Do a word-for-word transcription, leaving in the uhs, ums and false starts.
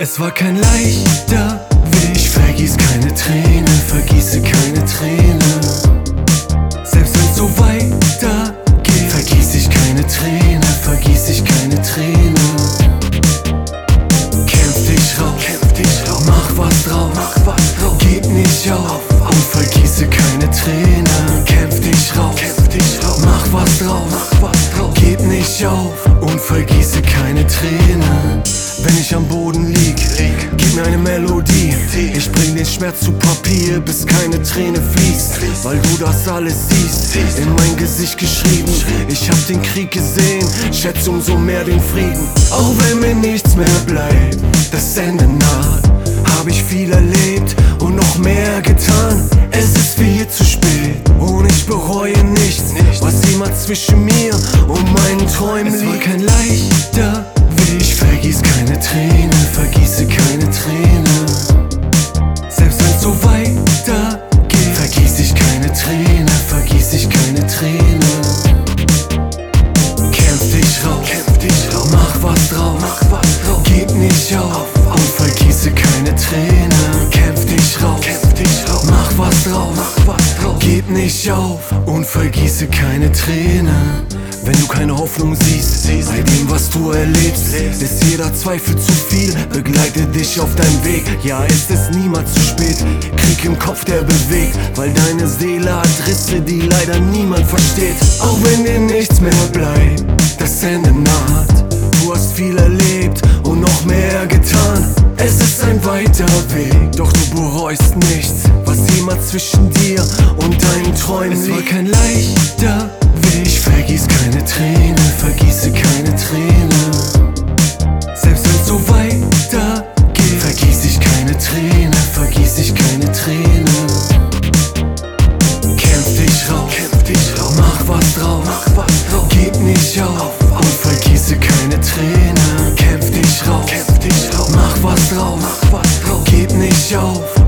Es war kein leichter Weg. Ich vergieß keine Träne, vergieße keine Träne. Selbst wenn's so weitergeht, vergieß ich keine Träne, vergieß ich keine Träne. Kämpf dich raus, kämpf dich raus, mach was draus, mach was draus. Gib nicht auf und vergieße keine Träne. Kämpf dich raus, kämpf dich raus, mach was draus, mach was draus. Gib nicht auf und vergieße keine Träne. Wenn ich am Boden lieg, gib mir eine Melodie. Ich bring den Schmerz zu Papier, bis keine Träne fließt. Weil du das alles siehst, in mein Gesicht geschrieben. Ich hab den Krieg gesehen, schätze umso mehr den Frieden. Auch wenn mir nichts mehr bleibt, das Ende naht, hab ich viel erlebt und noch mehr getan. Es ist viel zu spät und ich bereue nichts, was jemals zwischen mir und meinen Träumen liegt. Es war kein leichter Weg. Ich vergieß keine Träne, vergieße keine Träne. Selbst wenn's so weitergeht, vergieß ich keine Träne, vergieß ich keine Träne. Kämpf dich raus, kämpf dich raus, mach was draus, mach was draus. Gib nicht auf und vergieße keine Träne. Kämpf dich raus, kämpf dich raus, mach was draus, mach was draus. Gib nicht auf und vergieße keine Träne. Wenn du keine Hoffnung siehst, bei dem, was du erlebst, ist jeder Zweifel zu viel, begleite dich auf deinem Weg. Ja, ist es niemals zu spät, Krieg im Kopf, der bewegt, weil deine Seele hat Risse, die leider niemand versteht. Auch wenn dir nichts mehr bleibt, das Ende naht. Du hast viel erlebt und noch mehr getan. Es ist ein weiter Weg, doch du bereust nichts, was jemals zwischen dir und deinen Träumen liegt. Es war kein leichter Weg. Ich vergieß keine Träne, vergieße keine Träne. Selbst wenn's so weitergeht, vergieß ich keine Träne, vergieß ich keine Träne. Kämpf dich raus, kämpf dich raus, mach was draus, mach was draus. Gib nicht auf und vergieße keine Träne. Kämpf dich raus, kämpf dich raus, mach was draus, mach was draus. Gib nicht auf